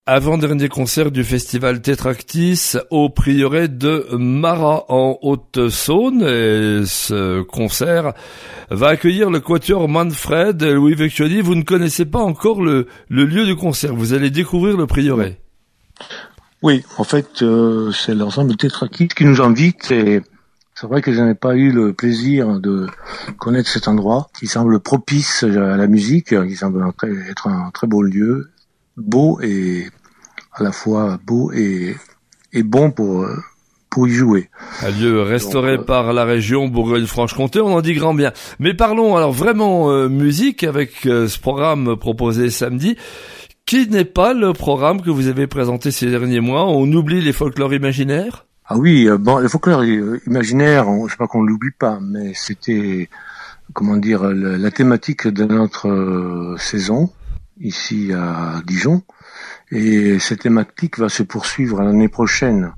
Avant-dernier concert du festival Tétractis au prieuré de Marat en Haute-Saône. Et ce concert va accueillir le quatuor Manfred. Louis Vecchioni, vous ne connaissez pas encore le lieu du concert. Vous allez découvrir le prieuré. Oui, en fait, c'est l'ensemble Tétractis qui nous invite et c'est vrai que je n'ai pas eu le plaisir de connaître cet endroit qui semble propice à la musique, qui semble être un très beau lieu, beau et à la fois beau et bon pour y jouer. Un lieu restauré par la région Bourgogne-Franche-Comté, on en dit grand bien. Mais parlons alors vraiment musique avec ce programme proposé samedi, qui n'est pas le programme que vous avez présenté ces derniers mois. On oublie les folklores imaginaires? Ah oui, bon, les folklores imaginaires, je sais pas qu'on l'oublie pas, mais c'était, comment dire, la thématique de notre saison ici à Dijon. Et cette thématique va se poursuivre l'année prochaine,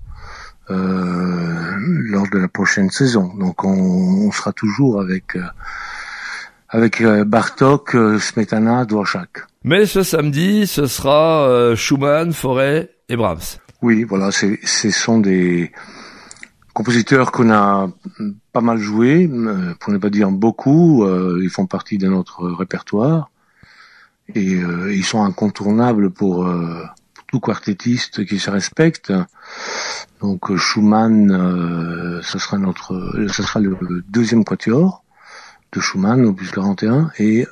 lors de la prochaine saison. Donc on sera toujours avec Bartók, Smetana, Dvořák. Mais ce samedi, ce sera Schumann, Fauré et Brahms. Oui, voilà, ce sont des compositeurs qu'on a pas mal joués, pour ne pas dire beaucoup. Ils font partie de notre répertoire. Et ils sont incontournables pour tout quartettiste qui se respecte. Donc Schumann, ce sera le deuxième quatuor de Schumann, opus 41, et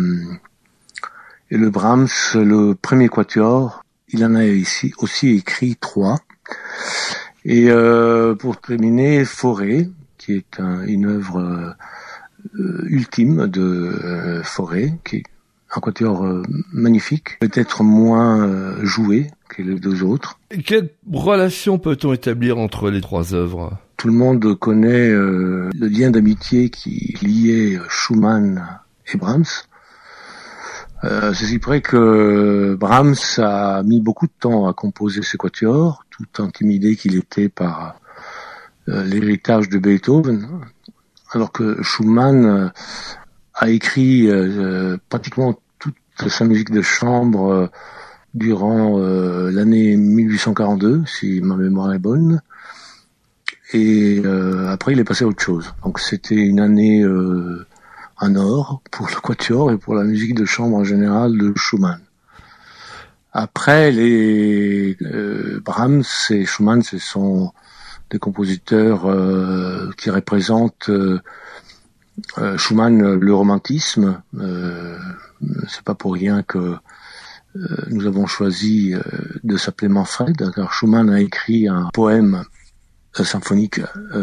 le Brahms, le premier quatuor. Il en a ici aussi écrit 3. Et pour terminer, Fauré, qui est une œuvre ultime de Fauré, qui est un quatuor magnifique, peut-être moins joué que les deux autres. Quelle relation peut-on établir entre les trois œuvres? Tout le monde connaît le lien d'amitié qui liait Schumann et Brahms. C'est si près que Brahms a mis beaucoup de temps à composer ce quatuor, tout intimidé qu'il était par l'héritage de Beethoven, alors que Schumann a écrit pratiquement toute sa musique de chambre durant l'année 1842, si ma mémoire est bonne. Et après, il est passé à autre chose. Donc c'était une année en or pour le quatuor et pour la musique de chambre en général de Schumann. Après, les Brahms et Schumann, ce sont des compositeurs qui représentent Schumann, le romantisme. C'est pas pour rien que nous avons choisi de s'appeler Manfred, car Schumann a écrit un poème symphonique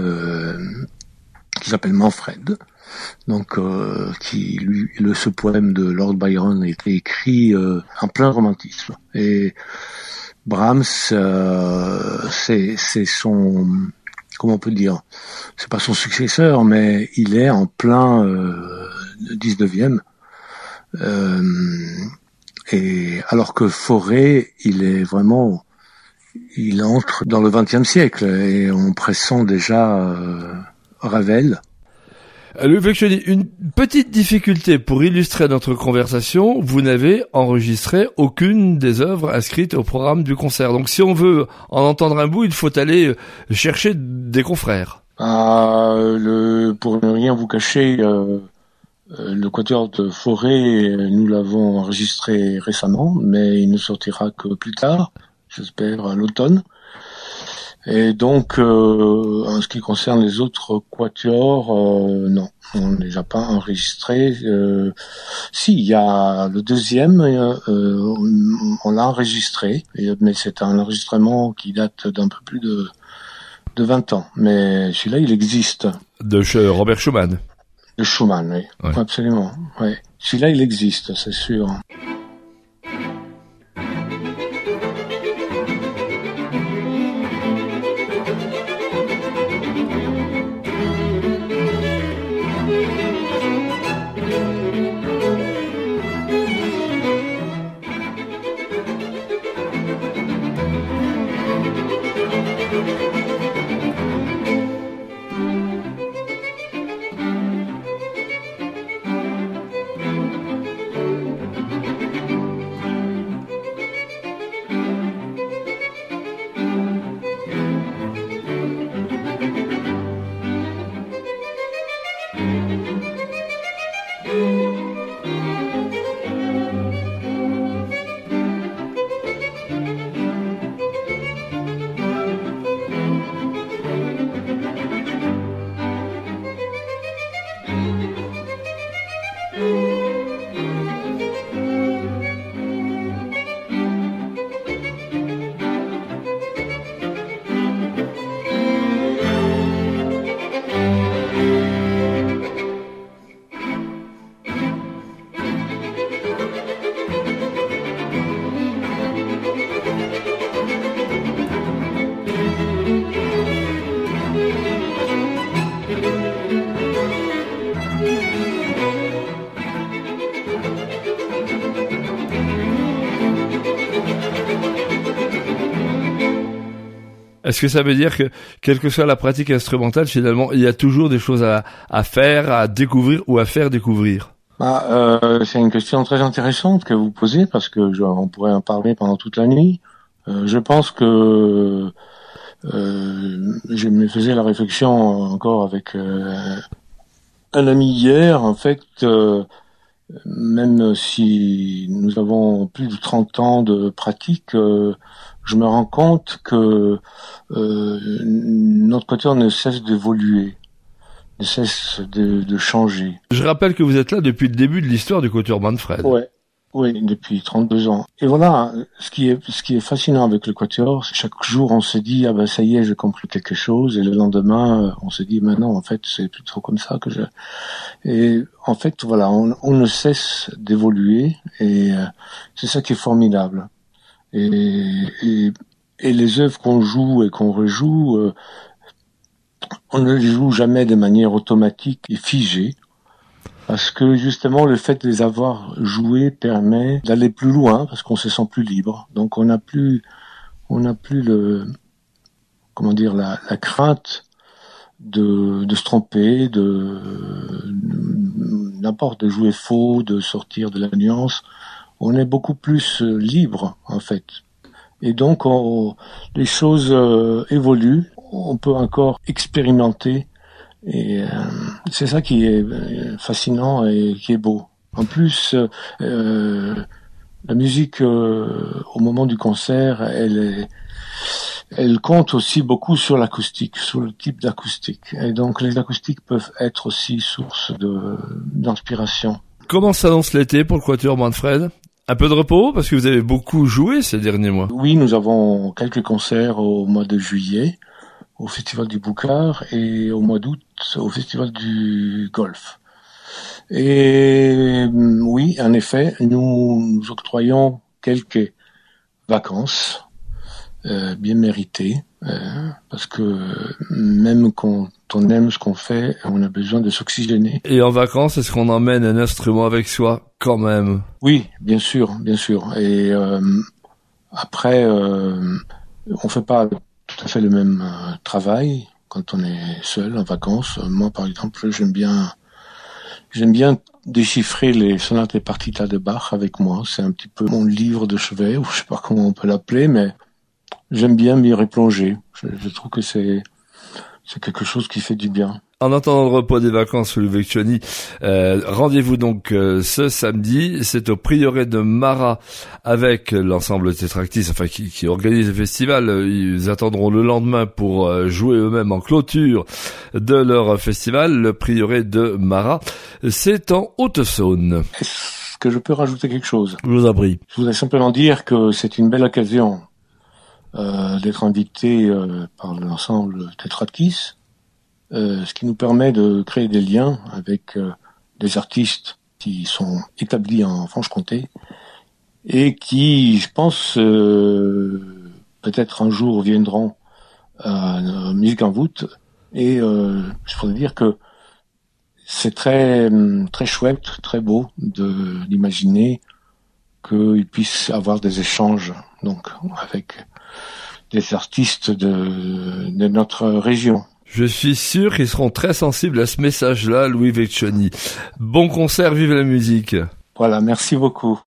qui s'appelle Manfred. Donc, ce poème de Lord Byron a été écrit en plein romantisme. Et Brahms, c'est son, comment on peut dire, c'est pas son successeur, mais il est en plein 19e. Et alors que Fauré, il entre dans le 20e siècle et on pressent déjà Ravel. Louis Vecchioni, une petite difficulté pour illustrer notre conversation, vous n'avez enregistré aucune des œuvres inscrites au programme du concert. Donc si on veut en entendre un bout, il faut aller chercher des confrères. Pour ne rien vous cacher, le quatuor de Fauré, nous l'avons enregistré récemment, mais il ne sortira que plus tard, j'espère à l'automne. Et donc, en ce qui concerne les autres quatuors, non, on ne les a pas enregistrés. Si, il y a le deuxième, on l'a enregistré, mais c'est un enregistrement qui date d'un peu plus de 20 ans. Mais celui-là, il existe. De Robert Schumann. De Schumann, oui, ouais. Absolument. Ouais. Celui-là, il existe, c'est sûr. Est-ce que ça veut dire que, quelle que soit la pratique instrumentale, finalement, il y a toujours des choses à faire, à découvrir ou à faire découvrir? C'est une question très intéressante que vous posez parce que on pourrait en parler pendant toute la nuit. Je pense que je me faisais la réflexion encore avec un ami hier. En fait, même si nous avons plus de 30 ans de pratique, je me rends compte que notre quatuor ne cesse d'évoluer, ne cesse de changer. Je rappelle que vous êtes là depuis le début de l'histoire du quatuor Manfred. Ouais. Oui, depuis 32 ans. Et voilà, ce qui est fascinant avec le quatuor, c'est chaque jour on se dit ah ben ça y est, j'ai compris quelque chose, et le lendemain on se dit maintenant en fait c'est plus trop comme ça que je. Et en fait voilà, on ne cesse d'évoluer et c'est ça qui est formidable. Et les œuvres qu'on joue et qu'on rejoue, on ne les joue jamais de manière automatique et figée. Parce que justement le fait de les avoir joués permet d'aller plus loin parce qu'on se sent plus libre. Donc on n'a plus le la crainte de se tromper, n'importe de jouer faux, de sortir de la nuance. On est beaucoup plus libre en fait. Et donc les choses évoluent. On peut encore expérimenter. Et c'est ça qui est fascinant et qui est beau. En plus, la musique au moment du concert, elle compte aussi beaucoup sur l'acoustique, sur le type d'acoustique. Et donc les acoustiques peuvent être aussi source d'inspiration. Comment s'annonce l'été pour le quatuor Manfred? Un peu de repos parce que vous avez beaucoup joué ces derniers mois. Oui, nous avons quelques concerts au mois de juillet au Festival du Boucard et au mois d'août au Festival du Golfe. Et oui, en effet, nous octroyons quelques vacances bien méritées parce que même quand on aime ce qu'on fait, on a besoin de s'oxygéner. Et en vacances, est-ce qu'on emmène un instrument avec soi quand même? Oui, bien sûr, bien sûr. Et après, on fait pas tout à fait le même travail quand on est seul en vacances. Moi, par exemple, j'aime bien déchiffrer les sonates et partitas de Bach avec moi. C'est un petit peu mon livre de chevet, ou je sais pas comment on peut l'appeler, mais j'aime bien m'y replonger. Je trouve que c'est quelque chose qui fait du bien. En attendant le repos des vacances, Louis Vecchioni, rendez-vous donc ce samedi, c'est au prieuré de Marat avec l'ensemble Tétractis, enfin qui organise le festival. Ils attendront le lendemain pour jouer eux-mêmes en clôture de leur festival. Le prieuré de Marat, c'est en Haute-Saône. Est-ce que je peux rajouter quelque chose? Je vous en prie. Je voudrais simplement dire que c'est une belle occasion d'être invité par l'ensemble Tétractis. Ce qui nous permet de créer des liens avec des artistes qui sont établis en Franche-Comté et qui, je pense, peut-être un jour viendront à Musique en voûte. Et je pourrais dire que c'est très très chouette, très beau d'imaginer qu'ils puissent avoir des échanges donc avec des artistes de notre région. Je suis sûr qu'ils seront très sensibles à ce message-là, Louis Vecchioni. Bon concert, vive la musique. Voilà, merci beaucoup.